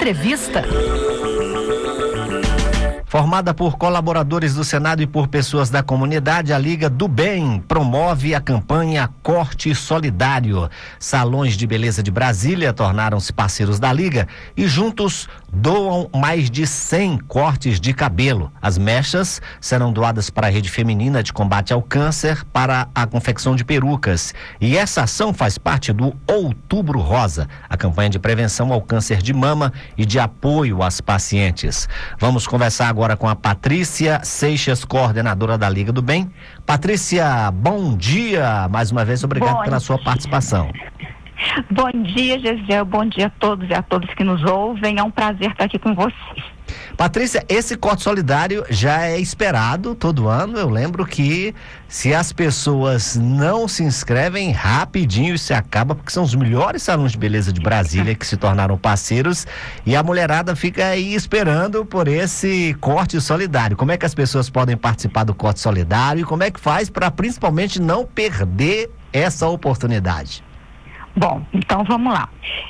Entrevista. Formada por colaboradores do Senado e por pessoas da comunidade, a Liga do Bem promove a campanha Corte Solidário. Salões de beleza de Brasília tornaram-se parceiros da Liga e juntos doam mais de 100 cortes de cabelo. As mechas serão doadas para a Rede Feminina de Combate ao Câncer para a confecção de perucas. E essa ação faz parte do Outubro Rosa, a campanha de prevenção ao câncer de mama e de apoio às pacientes. Vamos conversar agora com a Patrícia Seixas, coordenadora da Liga do Bem. Patrícia, bom dia. Mais uma vez, obrigado pela sua participação. Bom dia, Gisele. Bom dia a todos e a todas que nos ouvem. É um prazer estar aqui com vocês. Patrícia, esse corte solidário já é esperado todo ano. Eu lembro que se as pessoas não se inscrevem, rapidinho isso acaba, porque são os melhores salões de beleza de Brasília que se tornaram parceiros e a mulherada fica aí esperando por esse corte solidário. Como é que as pessoas podem participar do corte solidário e como é que faz para principalmente não perder essa oportunidade? Bom, então vamos lá.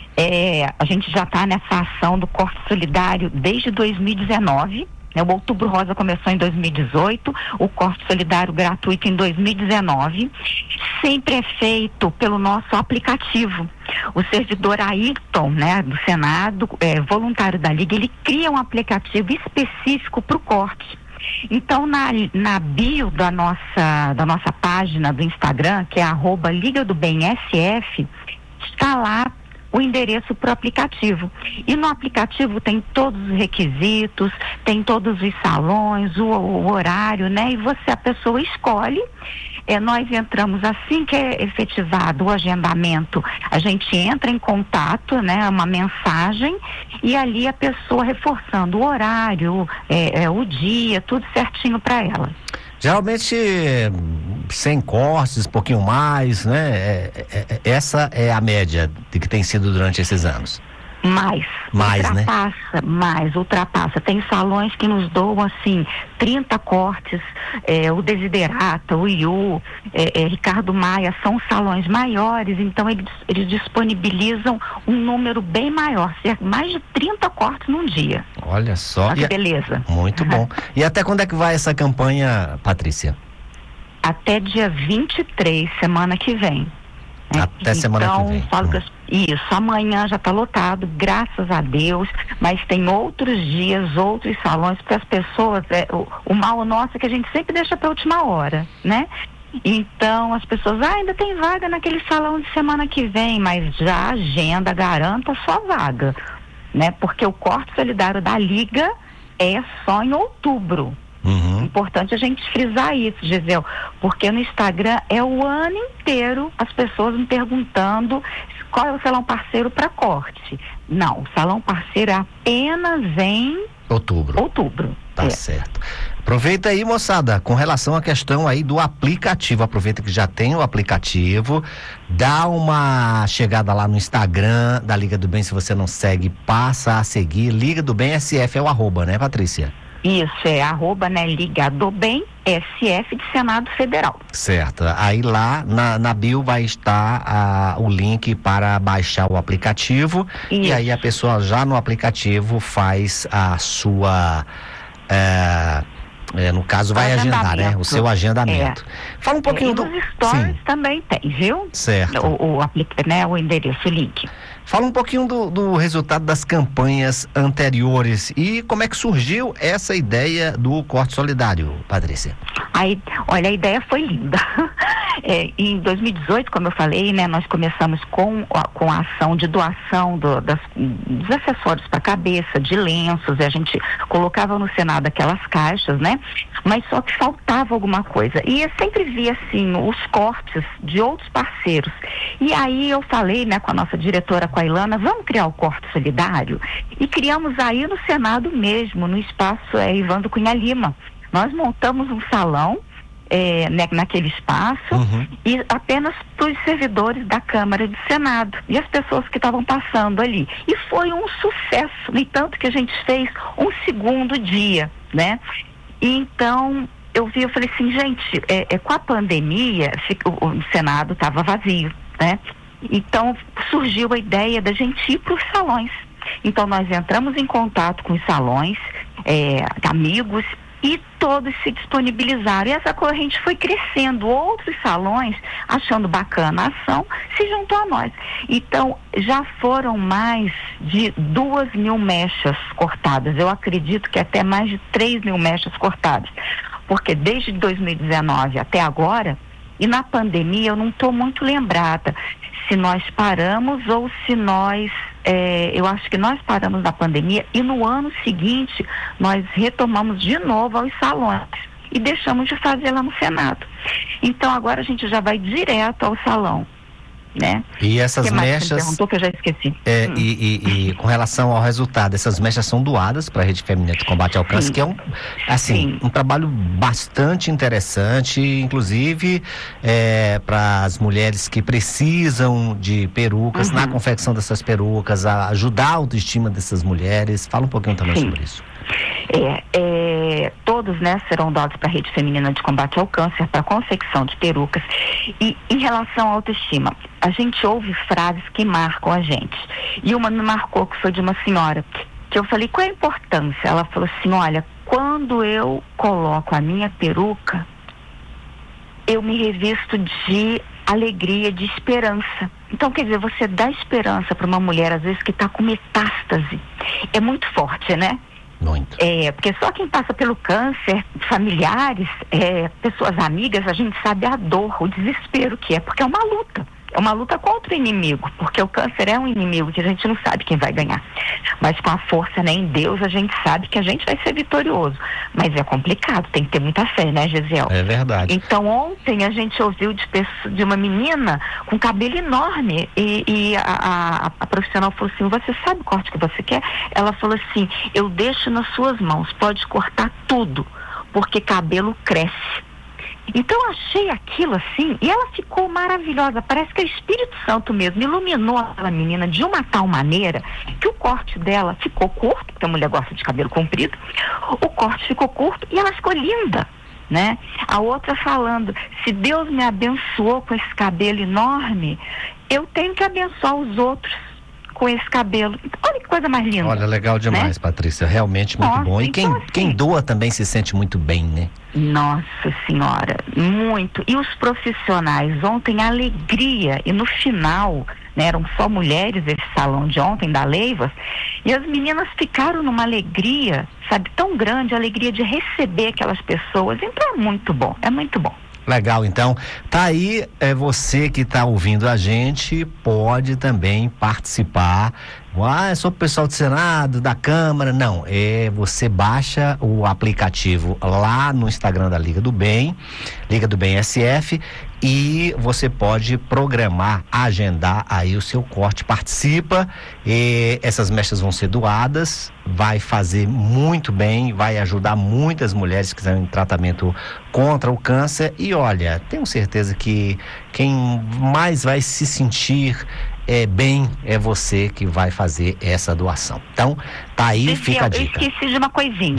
A gente já está nessa ação do corte solidário desde 2019. O Outubro Rosa começou em 2018, o corte solidário gratuito em 2019. Sempre é feito pelo nosso aplicativo. O servidor Ayrton, do Senado, voluntário da Liga, ele cria um aplicativo específico para o corte. Então, na bio da nossa página do Instagram, que é @LigaDoBemSF, está lá o endereço para o aplicativo. E no aplicativo tem todos os requisitos, tem todos os salões, o horário, E a pessoa escolhe. Nós entramos assim que é efetivado o agendamento, a gente entra em contato, uma mensagem, e ali a pessoa reforçando o horário, o dia, tudo certinho para ela. Geralmente 100 cortes, um pouquinho mais, essa é a média de que tem sido durante esses anos. Ultrapassa. Tem salões que nos doam, 30 cortes, o Desiderata, o IU, Ricardo Maia, são salões maiores, então eles disponibilizam um número bem maior, mais de 30 cortes num dia. Olha só. Que beleza. Muito bom. E até quando é que vai essa campanha, Patrícia? Até dia 23, semana que vem. Até semana que vem. Isso, amanhã já está lotado, graças a Deus, mas tem outros dias, outros salões, porque as pessoas, o mal nosso é que a gente sempre deixa para a última hora, Então as pessoas, ainda tem vaga naquele salão de semana que vem, mas já agenda, garanta a sua vaga, Porque o corte solidário da Liga é só em outubro. Importante a gente frisar isso, Gisele, porque no Instagram é o ano inteiro as pessoas me perguntando qual é o salão parceiro para corte. Não, o salão parceiro é apenas em outubro. Tá certo. Aproveita aí, moçada, com relação à questão aí do aplicativo, aproveita que já tem o aplicativo, dá uma chegada lá no Instagram da Liga do Bem, se você não segue, passa a seguir. Liga do Bem SF é o @, Patrícia? Isso, é Liga do Bem SF de Senado Federal. Certo. Aí lá na bio vai estar o link para baixar o aplicativo. Isso. E aí a pessoa já no aplicativo faz a sua... no caso vai agendar, o seu agendamento. Fala um pouquinho do... Os stories também tem, viu? Certo. O endereço, o link. Fala um pouquinho do resultado das campanhas anteriores e como é que surgiu essa ideia do corte solidário, Patrícia? Olha, a ideia foi linda. Em 2018, como eu falei, nós começamos com a ação de doação dos acessórios para a cabeça, de lenços, e a gente colocava no Senado aquelas caixas, mas só que faltava alguma coisa. E eu sempre via, os cortes de outros parceiros. E aí eu falei, com a nossa diretora, com a Ilana, vamos criar o corte solidário? E criamos aí no Senado mesmo, no espaço Ivando Cunha Lima. Nós montamos um salão naquele espaço e apenas para os servidores da Câmara e do Senado e as pessoas que estavam passando ali. E foi um sucesso, no entanto que a gente fez um segundo dia, E então eu falei assim, gente, com a pandemia o Senado estava vazio, Então surgiu a ideia da gente ir para os salões. Então nós entramos em contato com os salões, amigos, e todos se disponibilizaram. E essa corrente foi crescendo. Outros salões, achando bacana a ação, se juntou a nós. Então, já foram mais de 2.000 mechas cortadas. Eu acredito que até mais de 3.000 mechas cortadas. Porque desde 2019 até agora, e na pandemia eu não estou muito lembrada se nós paramos ou se nós, eu acho que nós paramos na pandemia e no ano seguinte nós retomamos de novo aos salões e deixamos de fazer lá no Senado. Então agora a gente já vai direto ao salão, né? E essas mechas... Você perguntou que eu já esqueci. E com relação ao resultado, essas mechas são doadas para a Rede Feminina de Combate ao Câncer, que é um trabalho bastante interessante, inclusive para as mulheres que precisam de perucas, na confecção dessas perucas, a ajudar a autoestima dessas mulheres. Fala um pouquinho também sobre isso. Todos, né, serão doados para a Rede Feminina de Combate ao Câncer, para a confecção de perucas. E em relação à autoestima, a gente ouve frases que marcam a gente. E uma me marcou, que foi de uma senhora, que eu falei, qual é a importância? Ela falou assim, olha, quando eu coloco a minha peruca, eu me revisto de alegria, de esperança. Então, quer dizer, você dá esperança para uma mulher, às vezes, que está com metástase. É muito forte, né? Muito. Porque só quem passa pelo câncer, familiares, pessoas amigas, a gente sabe a dor, o desespero que é, porque é uma luta. É uma luta contra o inimigo, porque o câncer é um inimigo que a gente não sabe quem vai ganhar. Mas com a força, né, em Deus, a gente sabe que a gente vai ser vitorioso. Mas é complicado, tem que ter muita fé, né, Gesiel? É verdade. Então ontem a gente ouviu de uma menina com cabelo enorme e a profissional falou assim, você sabe o corte que você quer? Ela falou assim, eu deixo nas suas mãos, pode cortar tudo, porque cabelo cresce. Então eu achei aquilo assim, e ela ficou maravilhosa, parece que o Espírito Santo mesmo iluminou aquela menina de uma tal maneira que o corte dela ficou curto, porque a mulher gosta de cabelo comprido, o corte ficou curto e ela ficou linda, né? A outra falando, se Deus me abençoou com esse cabelo enorme, eu tenho que abençoar os outros com esse cabelo. Olha que coisa mais linda. Olha, legal demais, né? Patrícia, realmente muito bom. E então, quem doa também se sente muito bem, né? Nossa Senhora, muito. E os profissionais, ontem a alegria, e no final, né, eram só mulheres esse salão de ontem da Leivas, e as meninas ficaram numa alegria, sabe, tão grande, a alegria de receber aquelas pessoas. Então é muito bom, é muito bom. Legal, então, tá aí, você que tá ouvindo a gente, pode também participar. É só o pessoal do Senado, da Câmara, não, você baixa o aplicativo lá no Instagram da Liga do Bem SF, e você pode programar, agendar aí o seu corte, participa, e essas mechas vão ser doadas, vai fazer muito bem, vai ajudar muitas mulheres que estão em tratamento contra o câncer, e olha, tenho certeza que quem mais vai se sentir bem é você que vai fazer essa doação. Então, tá aí, fica a dica. Esqueci de uma coisinha.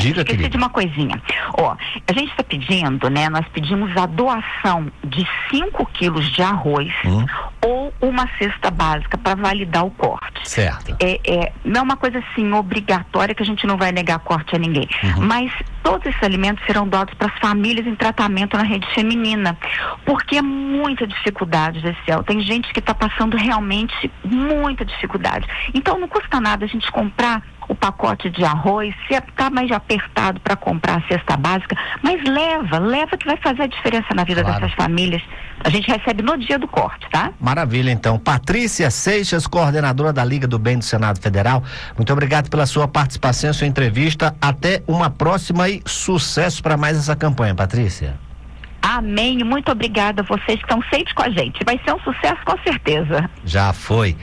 Ó, a gente está pedindo, né? Nós pedimos a doação de 5 quilos de arroz ou uma cesta básica para validar o corte. Certo. Não é uma coisa assim obrigatória que a gente não vai negar corte a ninguém. Mas todos esses alimentos serão doados para as famílias em tratamento na Rede Feminina. Porque é muita dificuldade, Gessiel. Tem gente que está passando realmente muita dificuldade. Então não custa nada a gente comprar o pacote de arroz, se está mais apertado para comprar a cesta básica, mas leva que vai fazer a diferença na vida dessas famílias. A gente recebe no dia do corte, tá? Maravilha, então. Patrícia Seixas, coordenadora da Liga do Bem do Senado Federal, muito obrigado pela sua participação, sua entrevista. Até uma próxima e sucesso para mais essa campanha, Patrícia. Amém, muito obrigada a vocês que estão sempre com a gente. Vai ser um sucesso com certeza. Já foi.